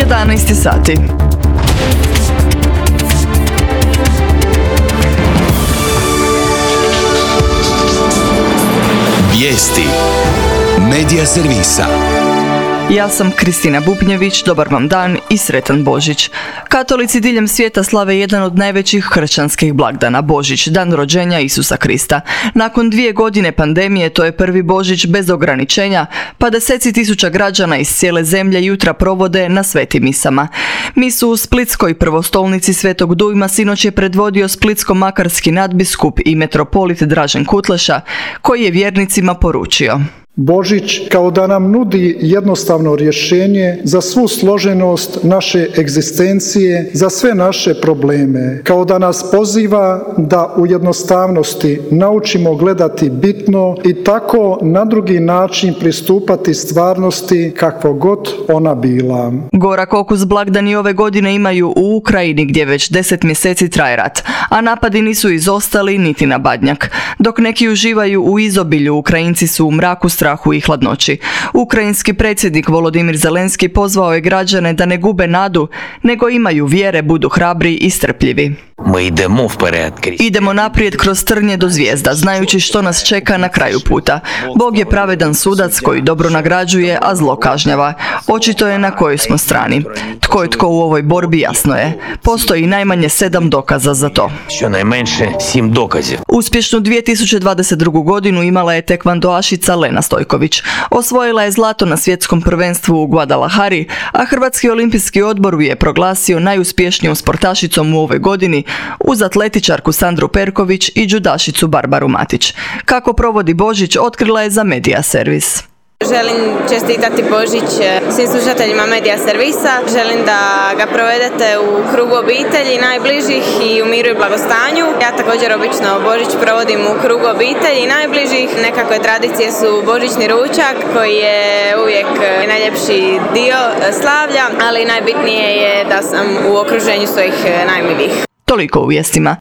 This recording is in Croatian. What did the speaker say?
11 sati. Vijesti Medija servisa. Ja sam Kristina Bubnjević, dobar vam dan i sretan Božić. Katolici diljem svijeta slave jedan od najvećih kršćanskih blagdana, Božić, dan rođenja Isusa Krista. Nakon 2 godine pandemije to je prvi Božić bez ograničenja, pa deseci tisuća građana iz cijele zemlje jutra provode na svetim misama. Misu u Splitskoj prvostolnici Svetog Dujma sinoć je predvodio splitsko-makarski nadbiskup i metropolit Dražen Kutleša, koji je vjernicima poručio: Božić kao da nam nudi jednostavno rješenje za svu složenost naše egzistencije, za sve naše probleme, kao da nas poziva da u jednostavnosti naučimo gledati bitno i tako na drugi način pristupati stvarnosti kakvo god ona bila. Gorak okus blagdani ove godine imaju u Ukrajini gdje već 10 mjeseci traje rat, a napadi nisu izostali niti na Badnjak. Dok neki uživaju u izobilju, Ukrajinci su u mraku, strahu i hladnoći. Ukrajinski predsjednik Volodimir Zelenski pozvao je građane da ne gube nadu, nego imaju vjere, budu hrabri i strpljivi. Idemo naprijed kroz trnje do zvijezda, znajući što nas čeka na kraju puta. Bog je pravedan sudac koji dobro nagrađuje, a zlo kažnjava. Očito je na kojoj smo strani. Tko je tko u ovoj borbi, jasno je. Postoji najmanje 7 dokaza za to. Uspješnu 2022. godinu imala je tekvandoašica Lena Stojković. Osvojila je zlato na svjetskom prvenstvu u Guadalajari, a Hrvatski olimpijski odbor ju je proglasio najuspješnijom sportašicom u ovoj godini, uz atletičarku Sandru Perković i džudašicu Barbaru Matić. Kako provodi Božić, otkrila je za Medija servis. Želim čestitati Božić svim slušateljima Medija servisa. Želim da ga provedete u krugu obitelji, najbližih i u miru i blagostanju. Ja također obično Božić provodim u krugu obitelji i najbližih. Nekakve tradicije su božićni ručak koji je uvijek najljepši dio slavlja, ali najbitnije je da sam u okruženju svojih najmilijih. Toliko u vijestima.